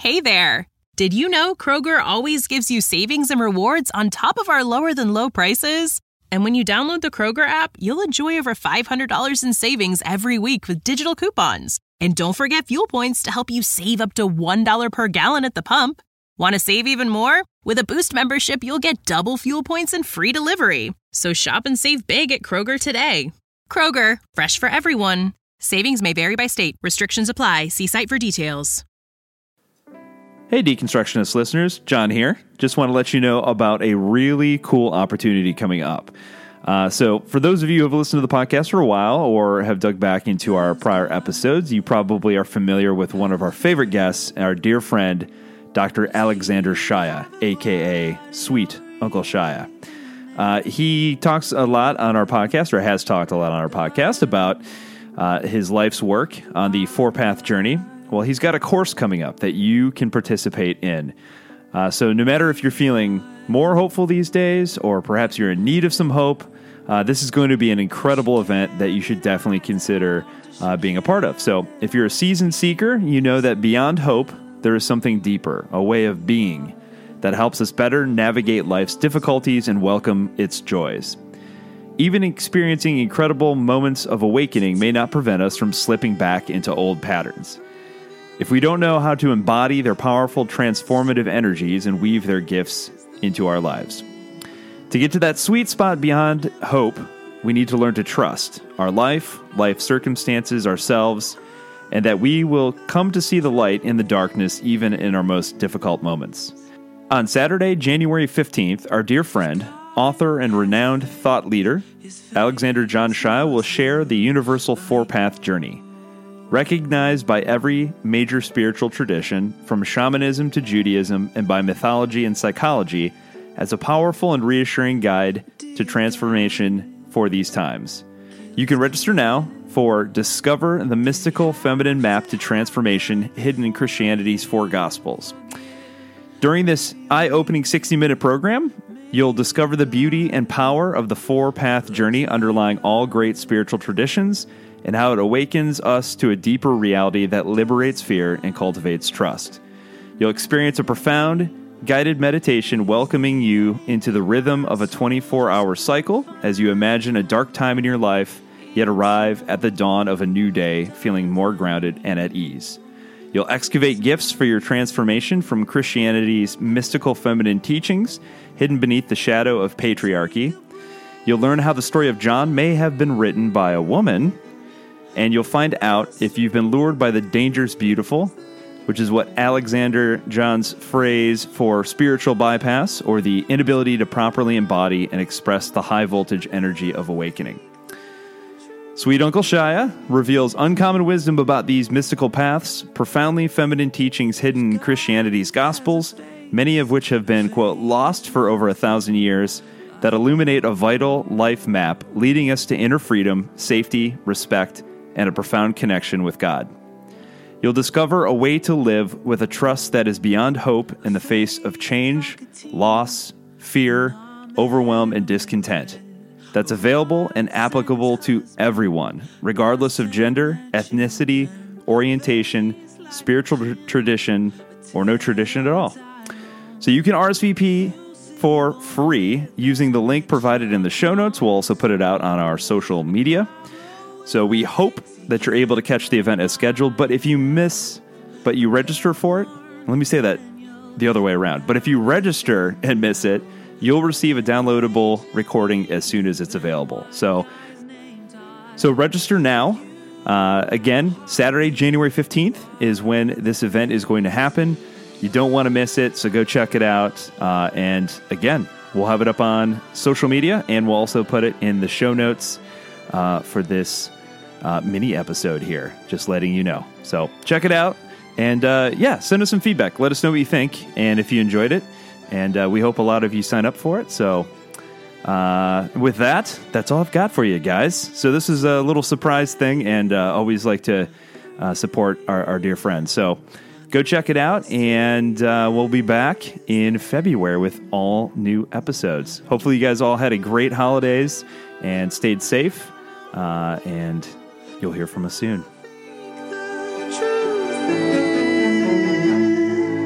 Hey there! Did you know Kroger always gives you savings and rewards on top of our lower-than-low prices? And when you download the Kroger app, you'll enjoy over $500 in savings every week with digital coupons. And don't forget fuel points to help you save up to $1 per gallon at the pump. Want to save even more? With a Boost membership, you'll get double fuel points and free delivery. So shop and save big at Kroger today. Kroger, fresh for everyone. Savings may vary by state. Restrictions apply. See site for details. Hey, Deconstructionist listeners, John here. Just want to let you know about a really cool opportunity coming up. So for those of you who have listened to the podcast for a while or have dug back into our prior episodes, you probably are familiar with one of our favorite guests, our dear friend, Dr. Alexander Shaia, a.k.a. Sweet Uncle Shaia. He talks a lot on our podcast, or has talked a lot on our podcast, about his life's work on the four-path journey. Well, he's got a course coming up that you can participate in. So no matter if you're feeling more hopeful these days, or perhaps you're in need of some hope, this is going to be an incredible event that you should definitely consider being a part of. So if you're a seasoned seeker, you know that beyond hope, there is something deeper, a way of being that helps us better navigate life's difficulties and welcome its joys. Even experiencing incredible moments of awakening may not prevent us from slipping back into old patterns. If we don't know how to embody their powerful transformative energies and weave their gifts into our lives. To get to that sweet spot beyond hope, we need to learn to trust our life circumstances, ourselves, and that we will come to see the light in the darkness even in our most difficult moments. On Saturday, January 15th, our dear friend, author and renowned thought leader, Alexander John Shaia, will share the universal four-path journey. Recognized by every major spiritual tradition, from shamanism to Judaism and by mythology and psychology, as a powerful and reassuring guide to transformation for these times. You can register now for Discover the Mystical Feminine Map to Transformation Hidden in Christianity's Four Gospels. During this eye-opening 60-minute program, you'll discover the beauty and power of the four-path journey underlying all great spiritual traditions and how it awakens us to a deeper reality that liberates fear and cultivates trust. You'll experience a profound, guided meditation welcoming you into the rhythm of a 24-hour cycle as you imagine a dark time in your life, yet arrive at the dawn of a new day feeling more grounded and at ease. You'll excavate gifts for your transformation from Christianity's mystical feminine teachings hidden beneath the shadow of patriarchy. You'll learn how the story of John may have been written by a woman, and you'll find out if you've been lured by the dangerous beautiful, which is what Alexander John's phrase for spiritual bypass, or the inability to properly embody and express the high-voltage energy of awakening. Sweet Uncle Shaia reveals uncommon wisdom about these mystical paths, profoundly feminine teachings hidden in Christianity's Gospels, many of which have been, quote, lost for over 1,000 years, that illuminate a vital life map leading us to inner freedom, safety, respect, and a profound connection with God. You'll discover a way to live with a trust that is beyond hope in the face of change, loss, fear, overwhelm, and discontent. That's available and applicable to everyone, regardless of gender, ethnicity, orientation, spiritual tradition, or no tradition at all. So you can RSVP for free using the link provided in the show notes. We'll also put it out on our social media. So we hope that you're able to catch the event as scheduled, but if you miss, but you register for it, let me say that the other way around. But if you register and miss it, you'll receive a downloadable recording as soon as it's available. So register now. Again, Saturday, January 15th is when this event is going to happen. You don't want to miss it, so go check it out. And again, we'll have it up on social media, and we'll also put it in the show notes for this mini episode here, just letting you know. So check it out, and send us some feedback. Let us know what you think, and if you enjoyed it, and we hope a lot of you sign up for it. So with that, that's all I've got for you guys. So this is a little surprise thing, and always like to support our dear friends. So go check it out, and we'll be back in February with all new episodes. Hopefully you guys all had a great holidays and stayed safe, and you'll hear from us soon.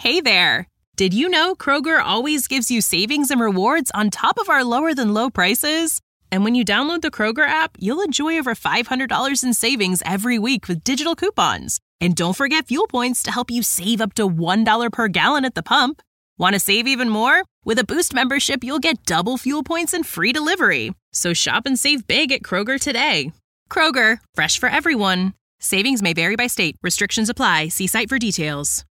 Hey there! Did you know Kroger always gives you savings and rewards on top of our lower than low prices? And when you download the Kroger app, you'll enjoy over $500 in savings every week with digital coupons. And don't forget fuel points to help you save up to $1 per gallon at the pump. Want to save even more? With a Boost membership, you'll get double fuel points and free delivery. So shop and save big at Kroger today. Kroger, fresh for everyone. Savings may vary by state. Restrictions apply. See site for details.